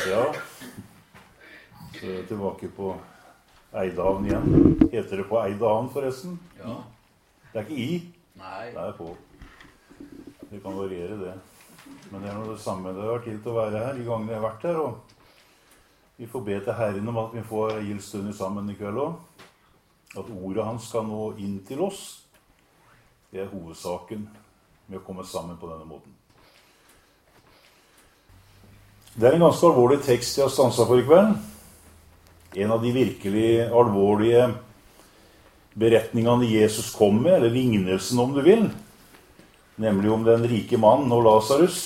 Ja, så er jeg tilbake på Eidahavn igjen. Heter det på Eidahavn forresten? Ja. Det er ikke I. Nei. Det er på. Det kan variere det. Men det er noe det samme. Det har vært tid til å være her de gangene jeg har vært her, og vi får be til Herren om at vi får gild stund sammen i kveld også. At ordet hans skal nå inn til oss. Det er hovedsaken med å komme sammen på denne måten. Det er en ganske alvorlig tekst jeg har stanset for i kveld. En av de virkelig alvorlige beretningene Jesus kom med, eller lignelsen om du vil, nemlig om den rike mannen og Lazarus,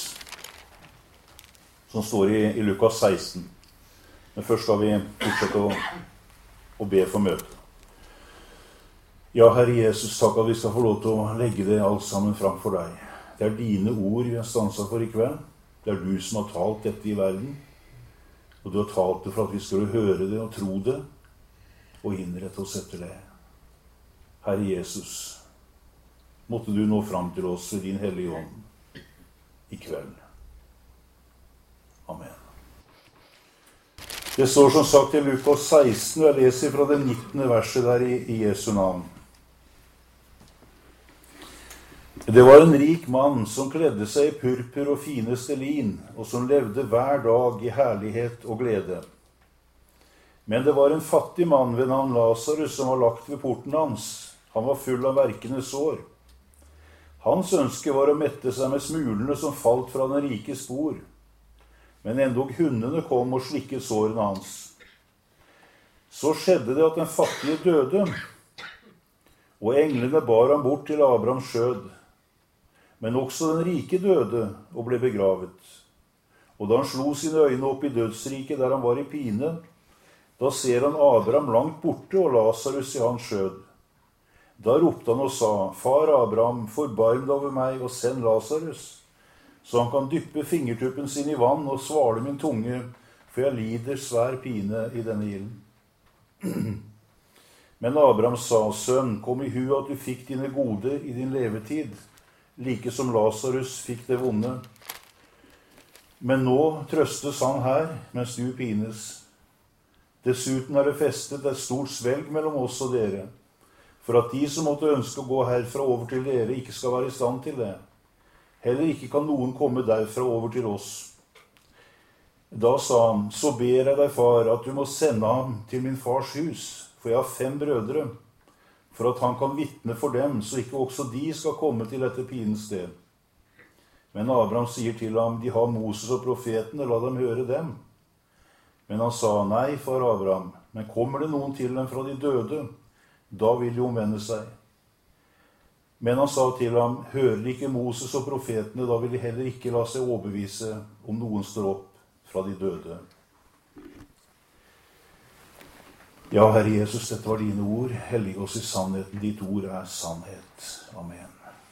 som står i Lukas 16. Men først skal vi fortsette å be for møtet. Ja, Herre Jesus, takk at vi skal få lov til å legge det alt sammen fram for deg. Det er dine ord vi har stanset for i kveld. Det er du som har talt dette i verden. Og du har talt det for at vi skulle høre det og tro det, og innrette oss etter det. Herre Jesus, måtte du nå fram til oss ved din hellige ånd i kveld. Amen. Det står som sagt i Lukas 16, og jeg leser fra det 19. verset der i Jesu navn. Det var en rik mann som kledde seg i purpur og fineste lin, og som levde hver dag i herlighet og glede. Men det var en fattig mann ved navn Lazarus som var lagt ved porten hans. Han var full av verkende sår. Hans ønske var å mette seg med smulene som falt fra den rikes bord. Men endog hundene kom og slikket sårene hans. Så skjedde det at den fattige døde, og englene bar ham bort til Abrahams skjød. Men også den rike døde og ble begravet. Og da han slo sine øyne opp i dødsriket der han var i pine, da ser han Abraham langt borte og Lazarus i hans skjød. Da ropte han og sa, Far Abraham, forbarm deg over meg og send Lazarus, så han kan dyppe fingertuppen sin i vann og svale min tunge, for jeg lider svær pine i denne ilden. Men Abraham sa, Sønn, kom i hu at du fikk dine goder i din levetid, like som Lazarus fikk det vonde. Men nå trøstes han her, mens du pines. Dessuten er det festet et stort svelg mellom oss og dere, for at de som måtte ønske å gå herfra over til dere, ikke skal være i stand til det. Heller ikke kan noen komme derfra over til oss. Da sa han, så ber jeg deg, far, at du må sende ham til min fars hus, for jeg har 5 brødre, for at han kan vitne for dem, så ikke også de skal komme til dette pinens sted. Men Abraham sier til ham, de har Moses og profetene, la dem høre dem. Men han sa, nei, far Abraham, men kommer det noen til dem fra de døde, da vil de omvende seg. Men han sa til ham, hører ikke Moses og profetene, da vil de heller ikke la seg overbevise om noen står opp fra de døde. Ja, Herre Jesus, dette var dine ord. Hellig oss i sannheten. Ditt ord er sannhet. Amen.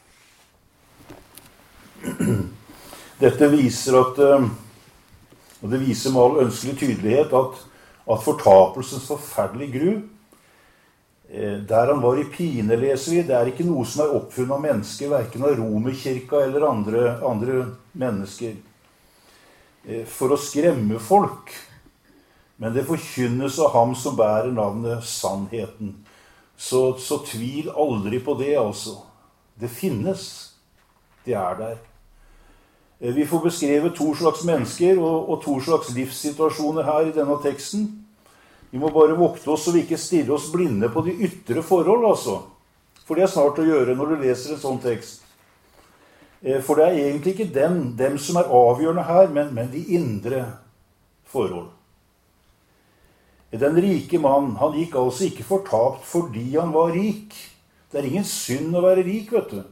Dette viser at, og det viser med all ønskelig tydelighet, at fortapelsens forferdelige gru, der han var i pine, leser vi, det er ikke noe som er oppfunnet av mennesker, hverken av Romerkirka eller andre mennesker, for å skremme folk. Men det forkynnes av ham som bærer navnet sannheten. Så tvil aldri på det, altså. Det finnes. Det er der. Vi får beskrevet 2 slags mennesker og 2 slags livssituasjoner her i denne teksten. Vi må bare vokte oss så vi ikke stirrer oss blinde på de ytre forhold, altså. For det er snart å gjøre når du leser en sånn tekst. For det er egentlig ikke dem som er avgjørende her, men de indre forhold. Den rike mann, han gikk altså ikke fortapt fordi han var rik. Det er ingen synd å være rik, vet du.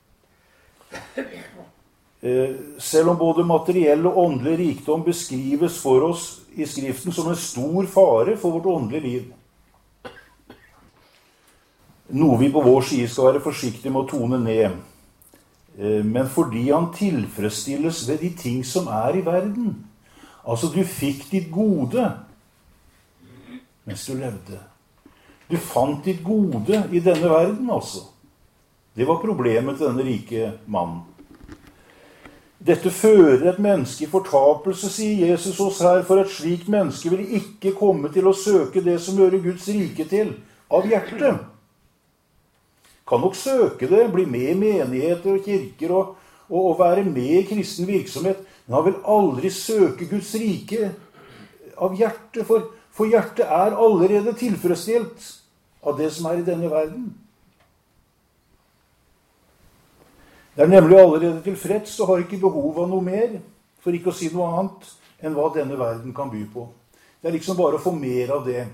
Selv om både materiell og åndelig rikdom beskrives for oss i Skriften som en stor fare for vårt åndelige liv. Noe vi på vår side skal være forsiktige med å tone ned. Men fordi han tilfredsstilles ved de ting som er i verden. Altså, du fikk ditt gode mens du levde. Du fant ditt gode i denne verden, altså. Det var problemet til denne rike mannen. Dette fører et menneske i fortapelse, sier Jesus oss her, for et slikt menneske vil ikke komme til å søke det som hører Guds rike til, av hjertet. Kan nok søke det, bli med i menigheter og kirker og være med i kristen virksomhet, men han vil aldri søke Guds rike av hjertet, for hjertet er allerede tilfredsstilt av det som er i denne verden. Det er nemlig allerede tilfreds og har ikke behov av noe mer, for ikke å si noe annet enn hva denne verden kan by på. Det er liksom bare å få mer av det.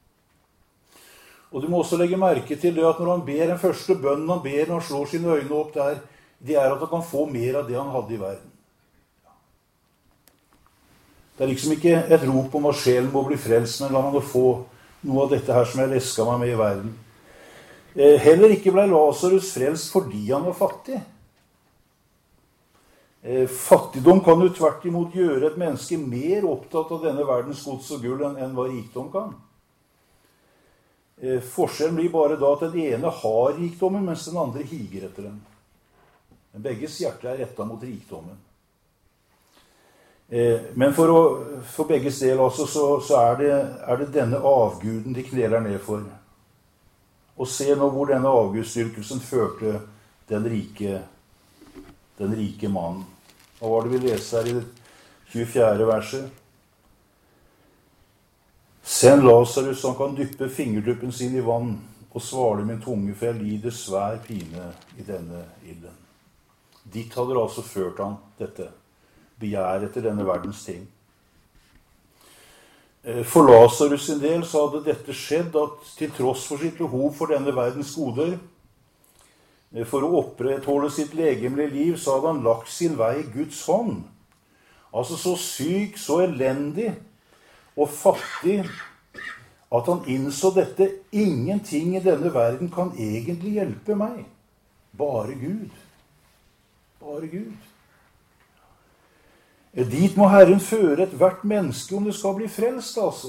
Og du må også legge merke til det at når han ber den første bønnen han ber, når han slår sine øyne opp der, det er at han kan få mer av det han hadde i verden. Det er liksom ikke et rop om at sjelen må bli frelst, men la meg nå få noe av dette her som jeg lesket meg med i verden. Heller ikke ble Lazarus frelst fordi han var fattig. Fattigdom kan jo tvert imot gjøre et menneske mer opptatt av denne verdens gods og gull enn hva rikdom kan. Forskjellen blir bare da at den ene har rikdommen, mens den andre higer etter den. Men begges hjerte er rettet mot rikdommen. Men for begges del altså, så er det denne avguden de kneler ned for. Og se nå hvor denne avgudsdyrkelsen førte den rike mannen. Hva var det vi leser her i det 24. verset? Send Lazarus, så han kan dyppe fingertuppen sin i vann og svale min tunge, for jeg lider svær pine i denne ilden. Ditt hadde altså ført han dette, begjær etter denne verdens ting. For Lazarus sin del så hadde dette skjedd at til tross for sitt behov for denne verdens goder, for å opprettholde sitt legemlige liv, så hadde han lagt sin vei i Guds hånd. Altså så syk, så elendig og fattig, at han innså dette. Ingenting i denne verden kan egentlig hjelpe meg. Bare Gud. Bare Gud. Dit må Herren føre et hvert menneske om det skal bli frelst, altså.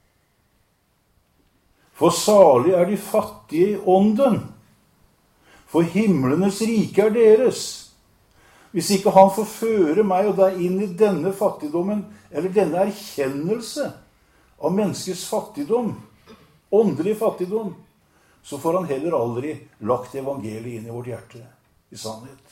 For salig er de fattige i ånden. For himlenes rike er deres. Hvis ikke han får føre meg og deg inn i denne fattigdommen, eller denne erkjennelse av menneskets fattigdom, åndelig fattigdom, så får han heller aldri lagt evangeliet inn i vårt hjerte, i sannhet.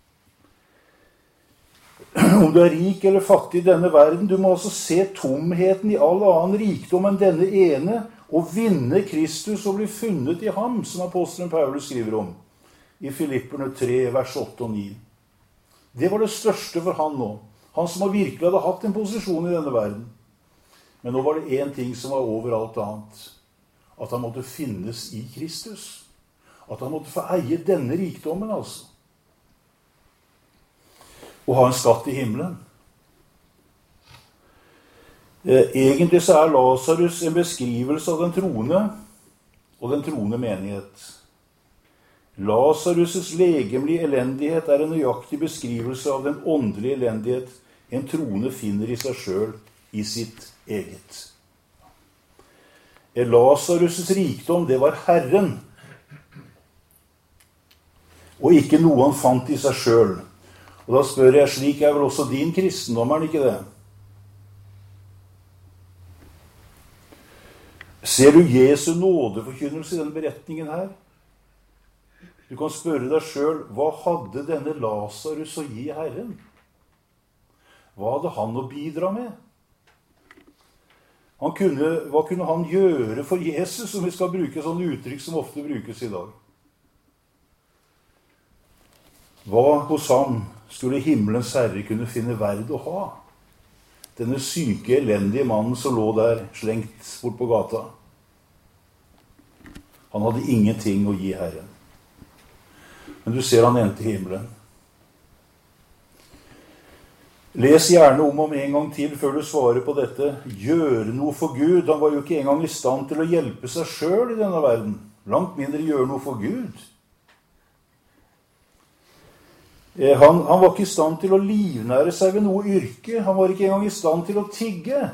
Om du er rik eller fattig i denne verden, du må altså se tomheten i all annen rikdom enn denne ene, og vinne Kristus og bli funnet i ham, som apostelen Paulus skriver om i Filipperne 3, vers 8 og 9. Det var det største for han nå. Han som virkelig hadde hatt en posisjon i denne verden. Men nå var det en ting som var over alt annet. At han måtte finnes i Kristus. At han måtte få eie denne rikdommen, altså. Og ha en skatt i himmelen. Egentlig så er Lazarus en beskrivelse av den troende og den troende menighet. Lazarus' legemlige elendighet er en nøyaktig beskrivelse av den åndelige elendighet en troende finner i seg selv, i sitt eget. Lazarus' rikdom, det var Herren, og ikke noe han fant i seg selv. Og da spør jeg, slik er vel også din kristendom, er det ikke det? Ser du Jesu nådeforkynnelse i denne beretningen her? Du kan spørre deg selv, hva hadde denne Lazarus å gi Herren? Hva hadde han å bidra med? Hva kunne han gjøre for Jesus, om vi skal bruke sånne uttrykk som ofte brukes i dag? Hva hos ham skulle himmelens Herre kunne finne verd å ha? Denne syke, elendige mannen som lå der slengt bort på gata. Han hadde ingenting å gi Herren. Men du ser han endte himmelen. Les gjerne om en gang til før du svarer på dette. Gjøre noe for Gud. Han var jo ikke engang i stand til å hjelpe seg selv i denne verden. Langt mindre gjøre noe for Gud. Han var ikke i stand til å livnære seg ved noe yrke. Han var ikke engang i stand til å tigge.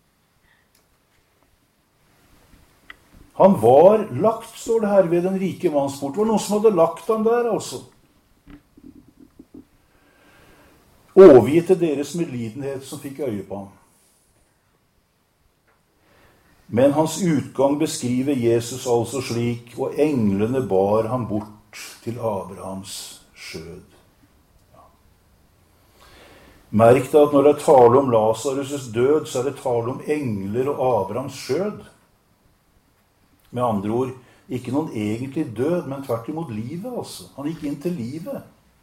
Han var lagt, står det her, ved den rike mannsport. Det var noen som hadde lagt ham der, altså. overgitt til deres medlidenhet som fikk øye på ham. Men hans utgang beskriver Jesus altså slik, og englene bar ham bort til Abrahams skjød. Ja. Merk deg at når det er tale om Lazarus' død, så er det tale om engler og Abrahams skjød. Med andre ord, ikke noen egentlig død, men tvert imot livet, altså. Han gikk inn til livet.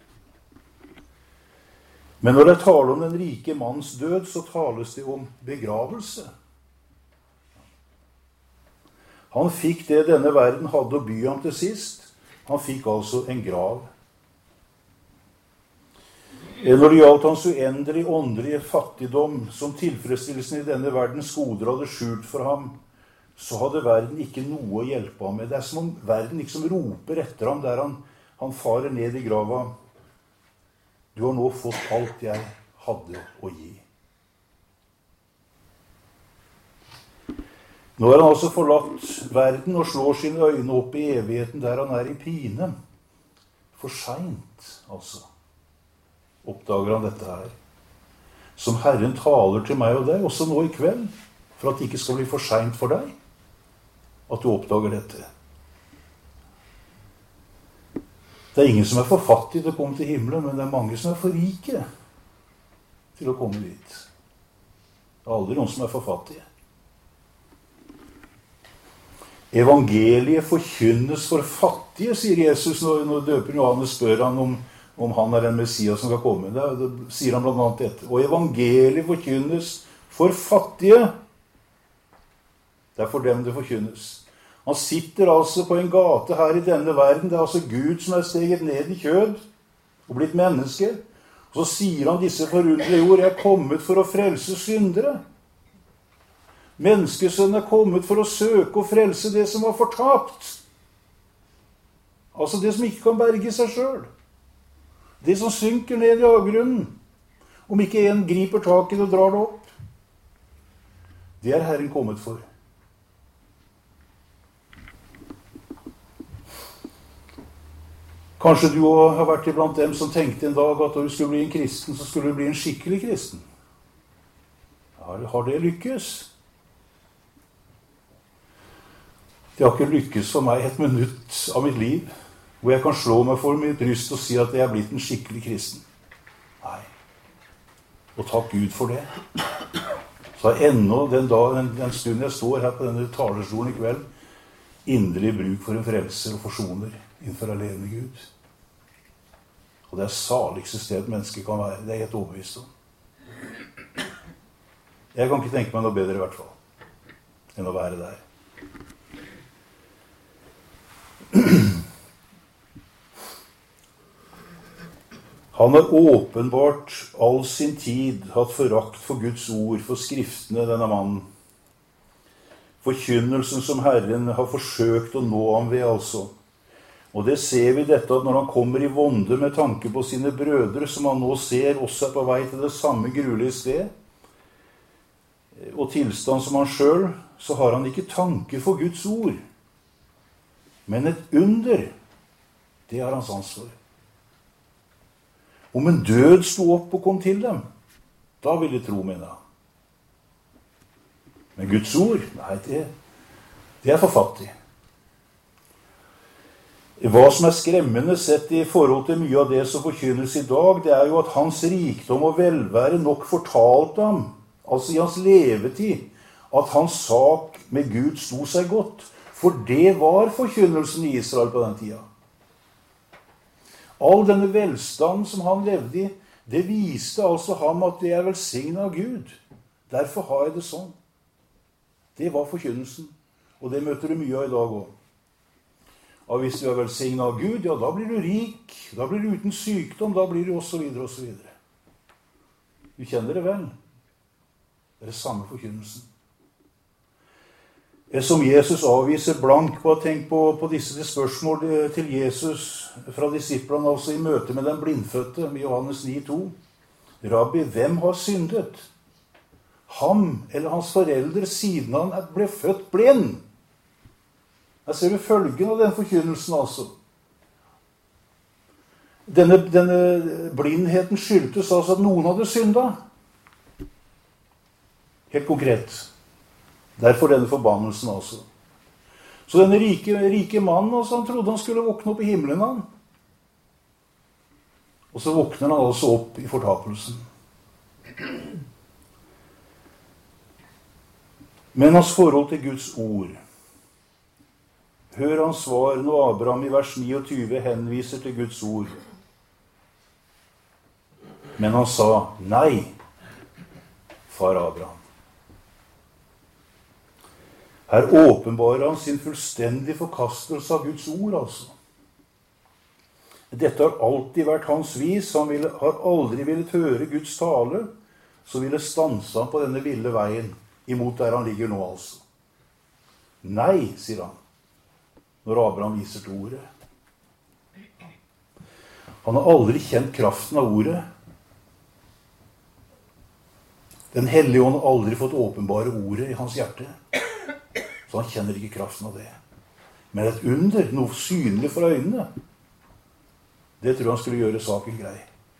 Men når det er tale om den rike manns død, så tales det om begravelse. Han fikk det denne verden hadde å by ham til sist. Han fikk altså en grav. Når det gjaldt hans uendelige åndelige fattigdom, som tilfredsstillelsen i denne verdens goder hadde skjult for ham, så hadde verden ikke noe å hjelpe ham med. Det er som om verden liksom roper etter ham der han farer ned i grava. Du har nå fått alt jeg hadde å gi. Nå har han altså forlatt verden og slår sine øyne opp i evigheten der han er i pine. For sent, altså, oppdager han dette her. Som Herren taler til meg og deg, også nå i kveld, for at det ikke skal bli for sent for deg, at du oppdager dette. Det er ingen som er for fattig til å komme til himmelen, men det er mange som er for rike til å komme dit. Det er aldri noen som er for fattige. Evangeliet forkynnes for fattige, sier Jesus når døperen Johannes spør han om han er den Messias som skal komme. Da sier han blant annet dette. Og evangeliet forkynnes for fattige. Det er for dem det forkynnes. Han sitter altså på en gate her i denne verden. Det er altså Gud som er steget ned i kjød og blitt menneske. Og så sier han disse forunderlige ord: jeg er kommet for å frelse syndere. Menneskesønnen er kommet for å søke og frelse det som var fortapt. Altså det som ikke kan berge seg selv. Det som synker ned i avgrunnen. Om ikke en griper tak i det og drar det opp. Det er Herren kommet for. Kanskje du har vært iblant dem som tenkte en dag at når du skulle bli en kristen, så skulle du bli en skikkelig kristen. Har det lykkes? Det har ikke lykkes for meg et minutt av mitt liv, hvor jeg kan slå meg for mitt bryst og si at jeg er blitt en skikkelig kristen. Nei. Og takk Gud for det. Så har ennå den stund jeg står her på denne talerstolen i kveld, inderlig bruk for en frelser og forsoner innenfor alene Gud. Og det er saligste sted mennesket kan være. Det er jeg helt overbevist om. Jeg kan ikke tenke meg noe bedre i hvert fall, enn å være der. Han har åpenbart all sin tid hatt forakt for Guds ord, for skriftene, denne mannen. Forkynnelsen som Herren har forsøkt å nå ham ved, altså. Og det ser vi dette at når han kommer i vonde med tanke på sine brødre, som han nå ser også er på vei til det samme gruelige sted, og tilstand som han selv, så har han ikke tanke for Guds ord. Men et under, det har han sans for. Om en død sto opp og kom til dem, da vil de tro, mener han. Men Guds ord, nei, det er for fattig. Hva som er skremmende sett i forhold til mye av det som forkynnes i dag, det er jo at hans rikdom og velvære nok fortalte ham, altså i hans levetid, at hans sak med Gud sto seg godt. For det var forkynnelsen i Israel på den tida. All denne velstand som han levde i, det viste altså ham at det er velsignet av Gud. Derfor har jeg det sånn. Det var forkynnelsen. Og det møter du mye av i dag også. Og hvis du er velsignet av Gud, ja, da blir du rik. Da blir du uten sykdom. Da blir du og så videre og så videre. Du kjenner det vel? Det er det samme forkynnelsen. Som Jesus avviser blank på å tenke på disse spørsmål til Jesus fra disiplene, altså i møte med den blindfødte, med Johannes 9,2. Rabbi, hvem har syndet? Ham eller hans foreldre siden han ble født blind? Her ser du følgen av den forkynnelsen, altså. Denne blindheten skyldtes altså at noen hadde syndet. Helt konkret. Derfor denne forbannelsen altså. Så denne rike mannen, altså, han trodde han skulle våkne opp i himmelen, han. Og så våkner han altså opp i fortapelsen. Men hans forhold til Guds ord. Hør hans svar når Abraham i vers 29 henviser til Guds ord. Men han sa, nei, far Abraham. Her åpenbarer han sin fullstendige forkastelse av Guds ord, altså. Dette har alltid vært hans vis. Han har aldri villet høre Guds tale, så ville stanse han på denne ville veien, imot der han ligger nå, altså. Nei, sier han, når Abraham viser til ordet. Han har aldri kjent kraften av ordet. Den hellige ånd har aldri fått åpenbare ordet i hans hjerte. Så han kjenner ikke kraften av det. Men et under, noe synlig for øynene, det tror han skulle gjøre saken grei.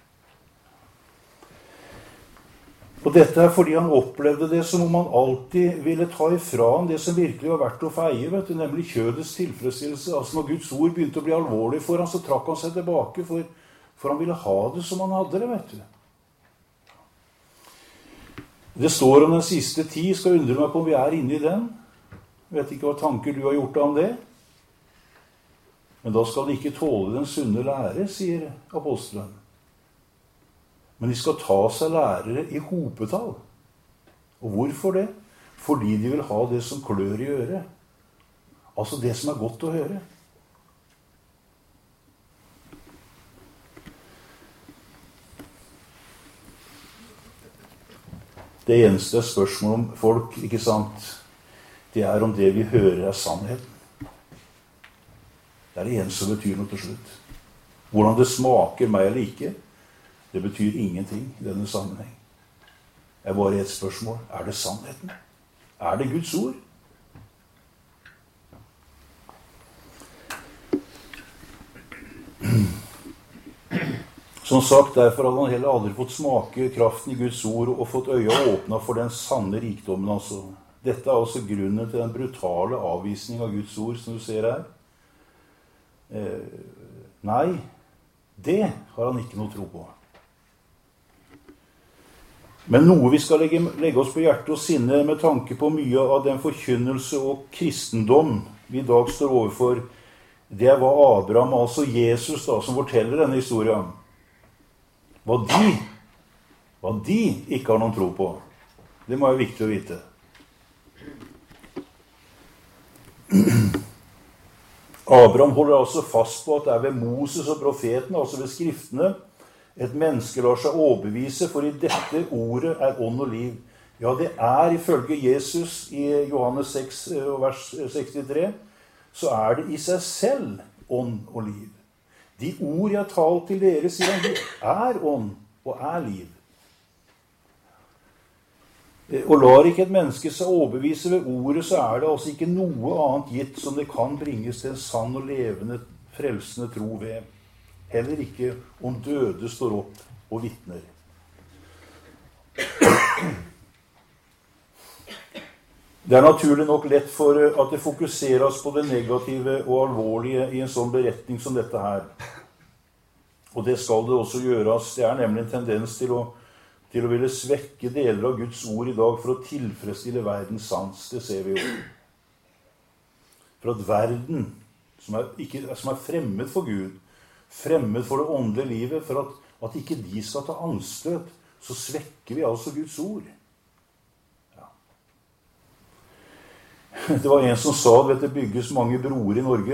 Og dette er fordi han opplevde det som om han alltid ville ta ifra han det som virkelig var verdt å feie, nemlig kjødets tilfredsstillelse. Altså når Guds ord begynte å bli alvorlig for han, så trakk han seg tilbake, for han ville ha det som han hadde det, vet du. Det står om den siste tid, skal undre meg på om vi er inne i den. Jeg vet ikke hva tanker du har gjort om det. Men da skal de ikke tåle den sunne lære, sier apostelen. Men de skal ta seg lærere i hopetall. Og hvorfor det? Fordi de vil ha det som klør i øret. Altså det som er godt å høre. Det eneste spørsmålet om folk, ikke sant, det er om det vi hører er sannheten. Det er det eneste som betyr noe til slutt. Hvordan det smaker meg eller ikke, det betyr ingenting i denne sammenheng. Det er bare et spørsmål. Er det sannheten? Er det Guds ord? Som sagt, derfor hadde han heller aldri fått smake kraften i Guds ord og fått øya åpna for den sanne rikdommen. Altså. Dette er også grunnen til den brutale avvisning av Guds ord, som du ser her. Nei, det har han ikke noe tro på. Men noe vi skal legge oss på hjertet og sinne med tanke på mye av den forkynnelse og kristendom vi i dag står overfor, det er hva Abraham, altså Jesus, da, som forteller denne historien. Hva de ikke har noen tro på. Det må være viktig å vite. Abraham holder altså fast på at det er ved Moses og profeten, altså ved skriftene, et menneske lar seg overbevise, for i dette ordet er ånd og liv. Ja, det er ifølge Jesus i Johannes 6, vers 63, så er det i seg selv ånd og liv. De ord jeg har talt til dere, sier han, de er ånd og er liv. Og lar ikke et menneske seg overbevise ved ordet, så er det altså ikke noe annet gitt som det kan bringes til en sann og levende, frelsende tro ved. Heller ikke om døde står opp og vitner. Det er naturlig nok lett for at det fokuseres på det negative og alvorlige i en sånn beretning som dette her. Og det skal det også gjøres. Det er nemlig en tendens til å ville svekke deler av Guds ord i dag for å tilfredsstille verdens sans. Det ser vi jo. For at verden, som er fremmed for Gud, fremmed for det åndelige livet, for at ikke de skal ta anstøt, så svekker vi altså Guds ord. Det var en som sa at det bygges mange broer i Norge.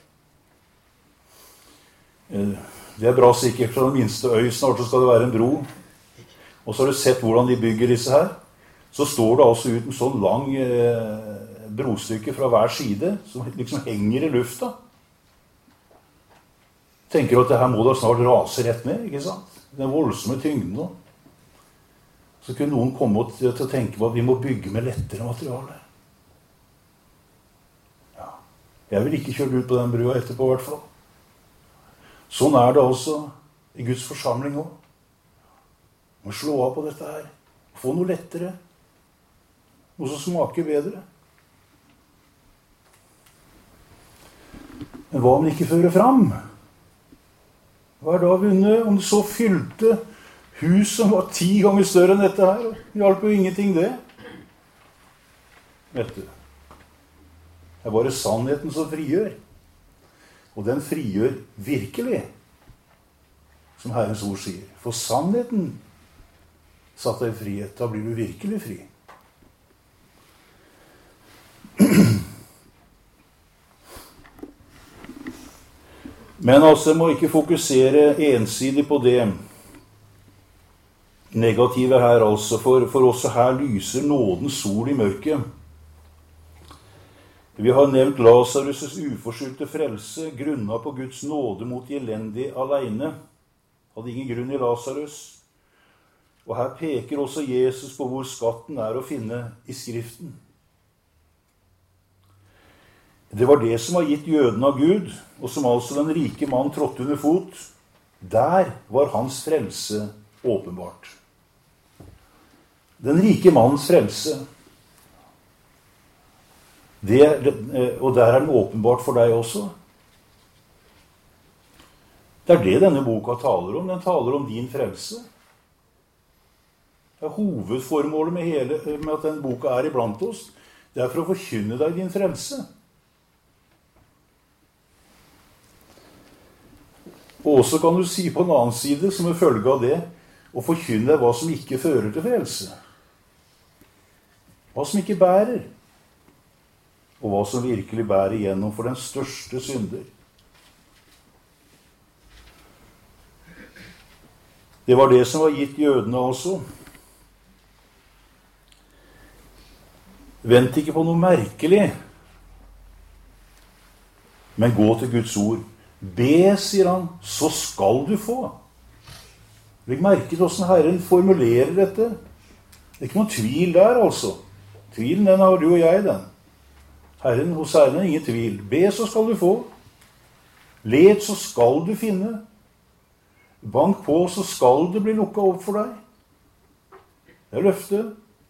Det er bra sikkert, fra den minste øy snart så skal det være en bro. Og så har du sett hvordan de bygger disse her. Så står det altså ut en sånn lang brostykke fra hver side, som liksom henger i lufta. Tenker at det her må da snart rase rett ned, ikke sant? Den voldsomme tyngden nå. Så kunne noen komme til å tenke på at vi må bygge med lettere materiale. Jeg vil ikke kjøre ut på den brua etterpå, i hvert fall. Sånn er det også i Guds forsamling også. Må slå av på dette her. Få noe lettere. Noe som smaker bedre. Men hva om det ikke fører fram? Hva er da vunnet om det så fylte hus som var 10 ganger større enn dette her? Det hjalp jo ingenting det. Vet du. Det er bare sannheten som frigjør. Og den frigjør virkelig, som Herrens ord sier. For sannheten satt deg i frihet. Da blir du virkelig fri. Men altså, jeg må ikke fokusere ensidig på det negative her, altså, for også her lyser nådens sol i mørket. Vi har nevnt Lazarus' uforskyldte frelse, grunnet på Guds nåde mot de elendige alene. Hadde ingen grunn i Lazarus. Og her peker også Jesus på hvor skatten er å finne i Skriften. Det var det som var gitt jødene av Gud, og som altså den rike mann trådte under fot. Der var hans frelse åpenbart. Den rike mannens frelse, og der er den åpenbart for deg også. Det er det denne boka taler om. Den taler om din frelse. Det er hovedformålet med at denne boka er iblant oss. Det er for å forkynne deg din frelse. Og også kan du si på en annen side, som en følge av det, å forkynne deg hva som ikke fører til frelse. Hva som ikke bærer. Og hva som virkelig bærer igjennom for den største synder. Det var det som var gitt jødene også. Vent ikke på noe merkelig, men gå til Guds ord. Be, sier han, så skal du få. Legg merke til hvordan Herren formulerer dette. Det er ikke noen tvil der, altså. Tvilen, den har du og jeg, den. Hos Herren er ingen tvil. Be, så skal du få. Let, så skal du finne. Bank på, så skal det bli lukket opp for deg. Det er løftet.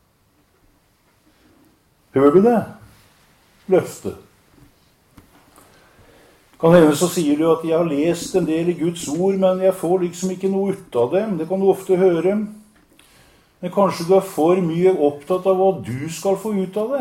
Hører du det? Løftet. Kan hende så sier du at jeg har lest en del i Guds ord, men jeg får liksom ikke noe ut av dem. Det kan du ofte høre. Men kanskje du er for mye opptatt av hva du skal få ut av det,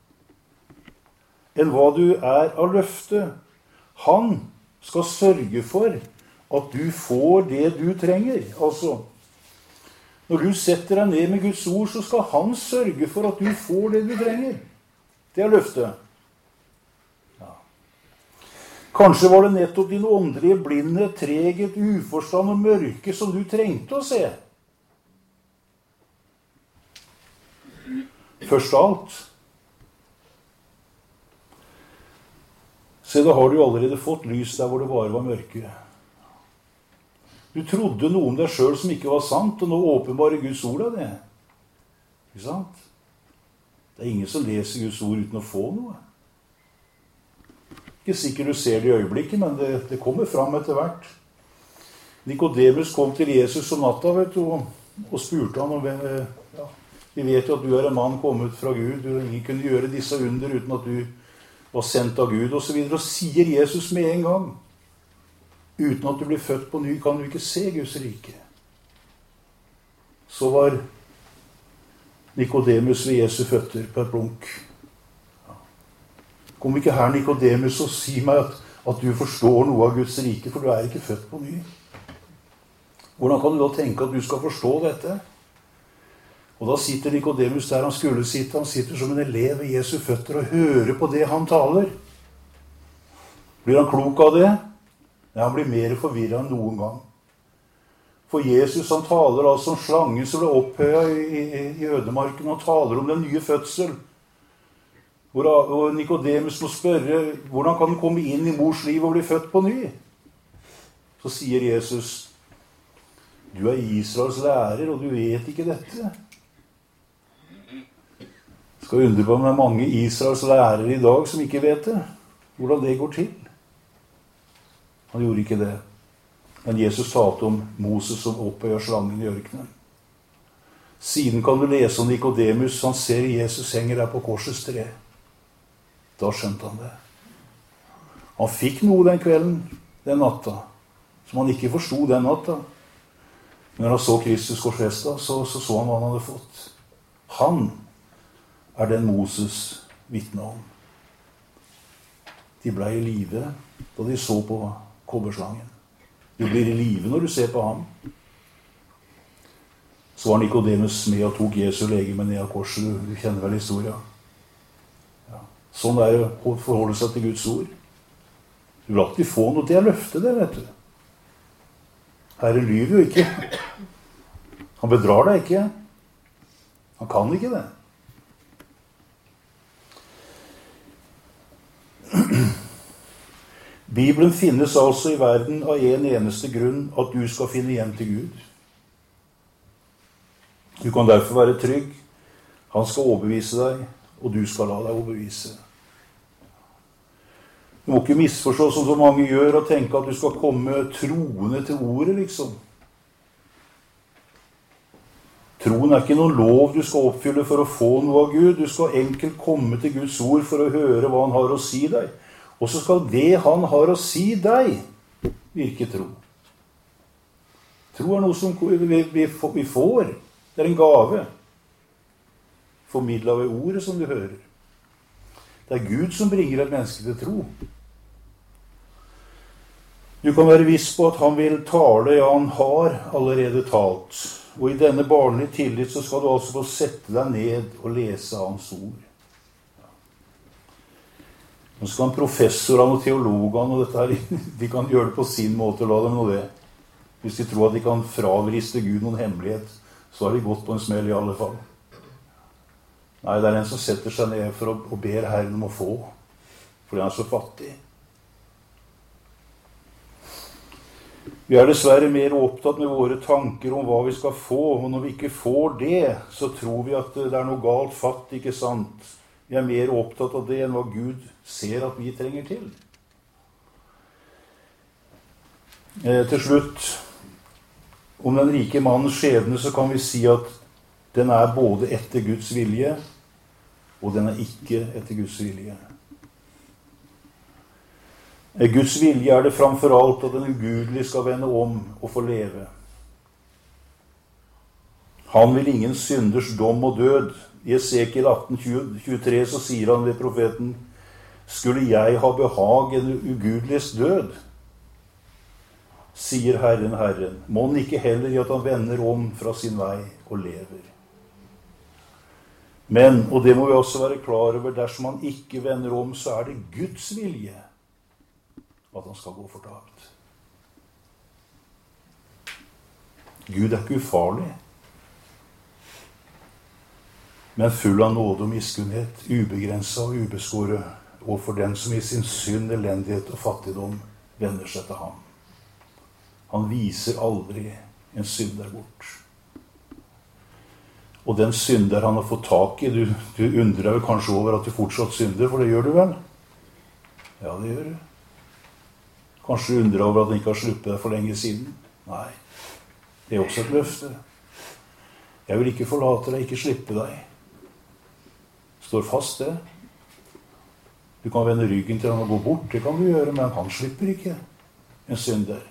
enn hva du er av løftet. Han skal sørge for at du får det du trenger. Altså, når du setter deg ned med Guds ord, så skal han sørge for at du får det du trenger. Det er løftet. Kanskje var det nettopp din åndelige blindhet, treghet, uforstand og mørke som du trengte å se. Først av alt. Se, da har du allerede fått lys der hvor det bare var mørke. Du trodde noe om deg selv som ikke var sant, og nå åpenbarer Guds ord av det. Ikke sant? Det er ingen som leser Guds ord uten å få noe. Ikke sikkert du ser det i øyeblikket, men det kommer fram etter hvert. Nikodemus kom til Jesus om natta, vet du, og spurte han om vi vet jo at du er en mann kommet fra Gud, og ingen kunne gjøre disse under uten at du var sendt av Gud, og så videre. Og sier Jesus med en gang, uten at du blir født på ny, kan du ikke se Guds rike. Så var Nikodemus ved Jesu føtter på et blunk. Kom ikke her, Nikodemus, og si meg at du forstår noe av Guds rike, for du er ikke født på ny. Hvordan kan du da tenke at du skal forstå dette? Og da sitter Nikodemus der han skulle sitte. Han sitter som en elev ved Jesu føtter og hører på det han taler. Blir han klok av det? Ja, han blir mer forvirret enn noen gang. For Jesus, han taler altså om slangen som ble opphøyet i ødemarken. Han taler om den nye fødsel. Og Nikodemus må spørre, hvordan kan han komme inn i mors liv og bli født på ny? Så sier Jesus, du er Israels lærer, og du vet ikke dette. Jeg skal undre på om det er mange Israels lærere i dag som ikke vet det. Hvordan det går til. Han gjorde ikke det. Men Jesus talte om Moses som opphøyer slangen i ørkenen. Siden kan du lese om Nikodemus. Han ser Jesus henger der på korsets tre. Da skjønte han det. Han fikk noe den kvelden, den natta, som han ikke forstod den natta. Men når han så Kristus korsfestet, så han hva han hadde fått. Han er den Moses vitnet om. De ble i live da de så på kobberslangen. Du blir i live når du ser på ham. Så var Nikodemus med og tok Jesu legeme ned av korset. Du kjenner vel historien. Ja. Sånn er det å forholde seg til Guds ord. Du vil alltid få noe til å løfte det, vet du. Herren lyver jo ikke. Han bedrar deg ikke. Han kan ikke det. Bibelen finnes altså i verden av en eneste grunn, at du skal finne hjem til Gud. Du kan derfor være trygg. Han skal overbevise deg, og du skal la deg overbevise. Du må ikke misforstå som så mange gjør og tenke at du skal komme troende til ordet, liksom. Troen er ikke noen lov du skal oppfylle for å få noe av Gud. Du skal enkelt komme til Guds ord for å høre hva han har å si deg. Og så skal det han har å si deg, virke tro. Tro er noe som vi får. Det er en gave. Formidlet ved ordet som du hører. Det er Gud som bringer et menneske til tro. Du kan være viss på at han vil tale, ja, han har allerede talt. Og i denne barnlige tillit så skal du altså få sette deg ned og lese hans ord. Nå skal han professorene og teologene og dette her, de kan gjøre det på sin måte, la dem nå det. Hvis de tror at de kan fravriste Gud noen hemmelighet, så har de gått på en smell i alle fall. Nei, det er en som setter seg ned for å ber Herren om å få, fordi han er så fattig. Vi er dessverre mer opptatt med våre tanker om hva vi skal få, og når vi ikke får det, så tror vi at det er noe galt fatt, ikke sant? Vi er mer opptatt av det enn hva Gud ser at vi trenger til. Til slutt, om den rike mannens skjebne, så kan vi si at den er både etter Guds vilje, og den er ikke etter Guds vilje. Guds vilje er det framfor alt at den ugudelige skal vende om og få leve. Han vil ingen synders dom og død. I Esekiel 18:23 så sier han ved profeten: skulle jeg ha behag en ugudeligs død? Sier Herren, Herren, må han ikke heller i at han vender om fra sin vei og lever. Men, og det må vi også være klar over, dersom han ikke vender om, så er det Guds vilje at han skal gå fortapt. Gud er ikke ufarlig, men full av nåde og miskunnhet, ubegrenset og ubeskåret, og for den som i sin synd, elendighet og fattigdom vender seg til ham. Han viser aldri en synder bort. Og den synder han har fått tak i, du undrer deg kanskje over at du fortsatt synder, for det gjør du vel? Ja, det gjør du. Kanskje du undrer over at han ikke har sluppet deg for lenge siden? Nei, det er også et løfte. Jeg vil ikke forlate deg, ikke slippe deg. Står fast det. Du kan vende ryggen til han og gå bort, det kan du gjøre, men han slipper ikke en synder.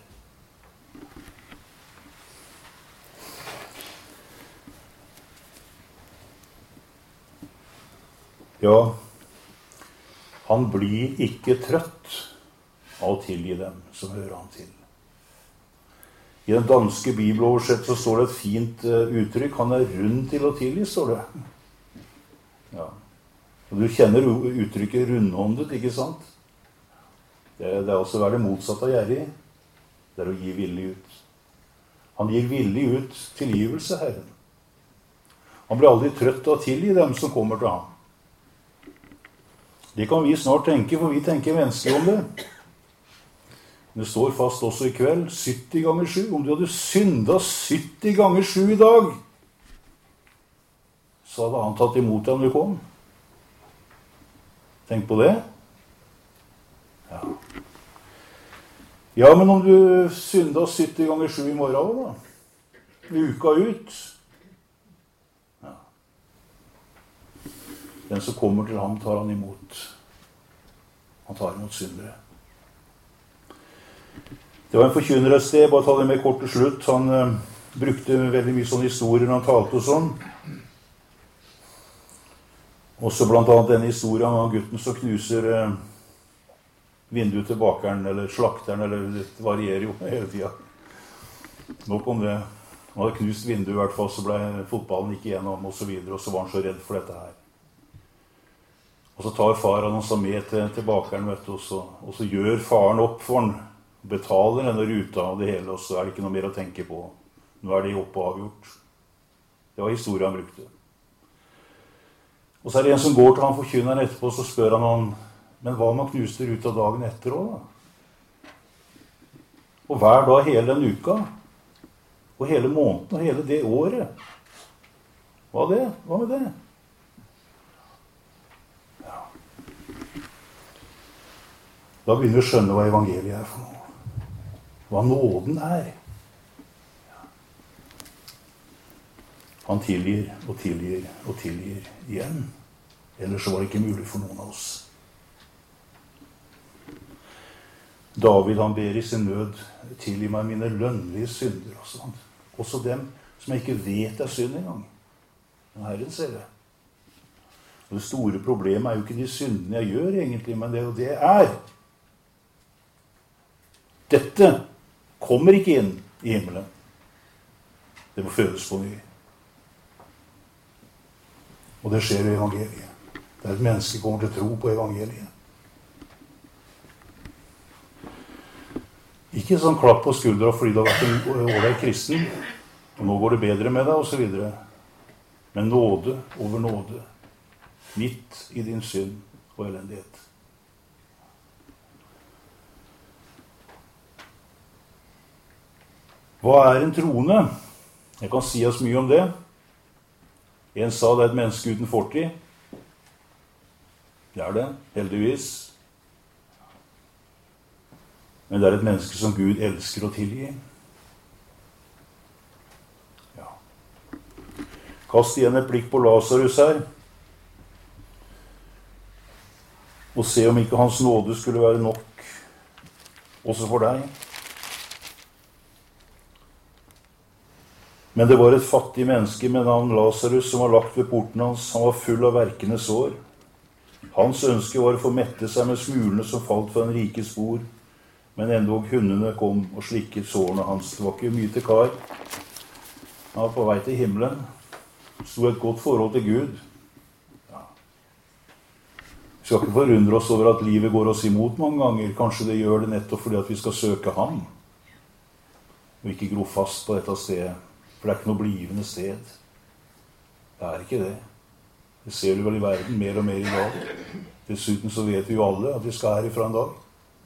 Ja, han blir ikke trøtt av å tilgi dem som hører han til. I den danske bibeloversettelsen så står det et fint uttrykk. Han er rund til å tilgi, står det. Ja. Og du kjenner uttrykket rundhåndet, ikke sant? Det er også å være det motsatte av gjerrig. Det er å gi villig ut. Han gir villig ut tilgivelse, Herren. Han blir aldri trøtt av å tilgi dem som kommer til ham. Det kan vi snart tenke, for vi tenker mennesker om det. Men det står fast også i kveld, 70 ganger 7. Om du hadde syndet 70 ganger 7 i dag, så hadde han tatt imot deg når du kom. Tenk på det. Ja. Ja, men om du synda 70 ganger 7 i morgen da, uka ut. Ja. Den som kommer til ham tar han imot. Han tar imot syndere. Det var en forkynner et sted, bare ta det med kort til slutt. Han brukte veldig mye sånne historier når han talte og sånn. Også blant annet denne historien om gutten som knuser vinduet til bakeren, eller slakteren, eller det varierer jo hele tiden. Nå kom det, han hadde knust vinduet i hvert fall, så ble fotballen ikke igjennom, og så videre, og så var han så redd for dette her. Og så tar faren hans med til bakeren, vet du, og så gjør faren opp for han, betaler denne ruta og det hele, og så er det ikke noe mer å tenke på. Nå er det oppe og avgjort. Det var historien han brukte. Og så er det en som går til han forkynneren etterpå, så spør han, men hva om han knuste ruta dagen etter også, da? Og hver dag hele den uka, og hele måneden, og hele det året. Hva er det? Hva med det? Ja. Da begynner vi å skjønne hva evangeliet er for noe. Hva nåden er. Han tilgir og tilgir og tilgir igjen. Ellers så var det ikke mulig for noen av oss. David, han ber i sin nød, tilgi meg mine lønnlige synder. Også dem som jeg ikke vet er synd engang. Men Herren ser det. Og det store problemet er jo ikke de syndene jeg gjør egentlig, men det er jo det jeg er. Dette kommer ikke inn i himmelen. Det må fødes på ny. Og det skjer i evangeliet. Det er et menneske kommer til tro på evangeliet. Ikke sånn klapp på skuldra fordi du har vært en ålreit kristen, og nå går det bedre med deg, og så videre. Men nåde over nåde, midt i din synd og elendighet. Hva er en troende? Jeg kan si oss mye om det. En sa det er et menneske uten fortid. Det er det, heldigvis. Men det er et menneske som Gud elsker å tilgi. Ja. Kast igjen et blikk på Lazarus her. Og se om ikke hans nåde skulle være nok også for deg. Men det var et fattig menneske med navn Lazarus som var lagt ved porten hans. Han var full av verkende sår. Hans ønske var å få mette seg med smulene som falt fra den rikes bord. Men endog hundene kom og slikket sårene hans. Det var ikke mye til kar. Han var på vei til himmelen. Stod et godt forhold til Gud. Ja. Vi skal ikke forundre oss over at livet går oss imot mange ganger. Kanskje det gjør det nettopp fordi at vi skal søke ham. Og ikke gro fast på dette stedet. For det er ikke noe blivende sted. Det er ikke det. Det ser du vel i verden mer og mer i dag. Dessuten så vet vi jo alle at vi skal herifra en dag.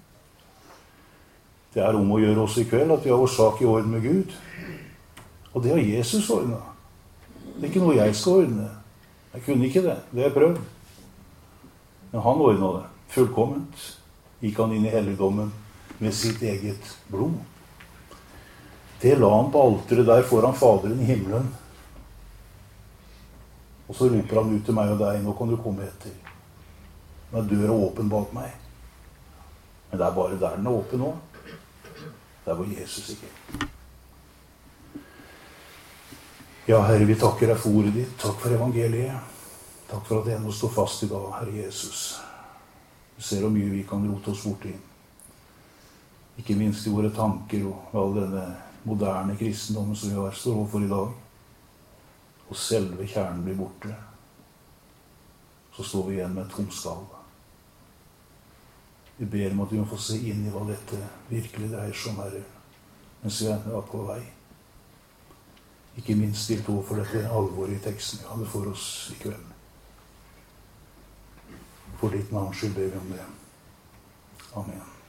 Det er om å gjøre oss i kveld at vi har vår sak i orden med Gud. Og det har Jesus ordnet. Det er ikke noe jeg skal ordne. Jeg kunne ikke det. Det har jeg prøvd. Men han ordnet det. Fullkomment. Gikk han inn i helligdommen med sitt eget blod. Det la han på alteret der foran Faderen i himmelen. Og så roper han ut til meg og deg, nå kan du komme etter. Nå er døra åpen bak meg. Men det er bare der den er åpen nå. Der var Jesus ikke. Ja, Herre, vi takker deg for ordet ditt. Takk for evangeliet. Takk for at det ennå står fast i dag, Herre Jesus. Du ser hvor mye vi kan rote oss bort i. Ikke minst i våre tanker og all denne moderne kristendommen som vi står overfor i dag. Og selve kjernen blir borte. Så står vi igjen med et tomskall. Vi ber om at vi må få se inn i hva dette virkelig dreier seg om, Herre, mens vi er på vei. Ikke minst stilt overfor dette alvoret i teksten vi hadde for oss i kveld. For ditt navns skyld ber vi om det. Amen.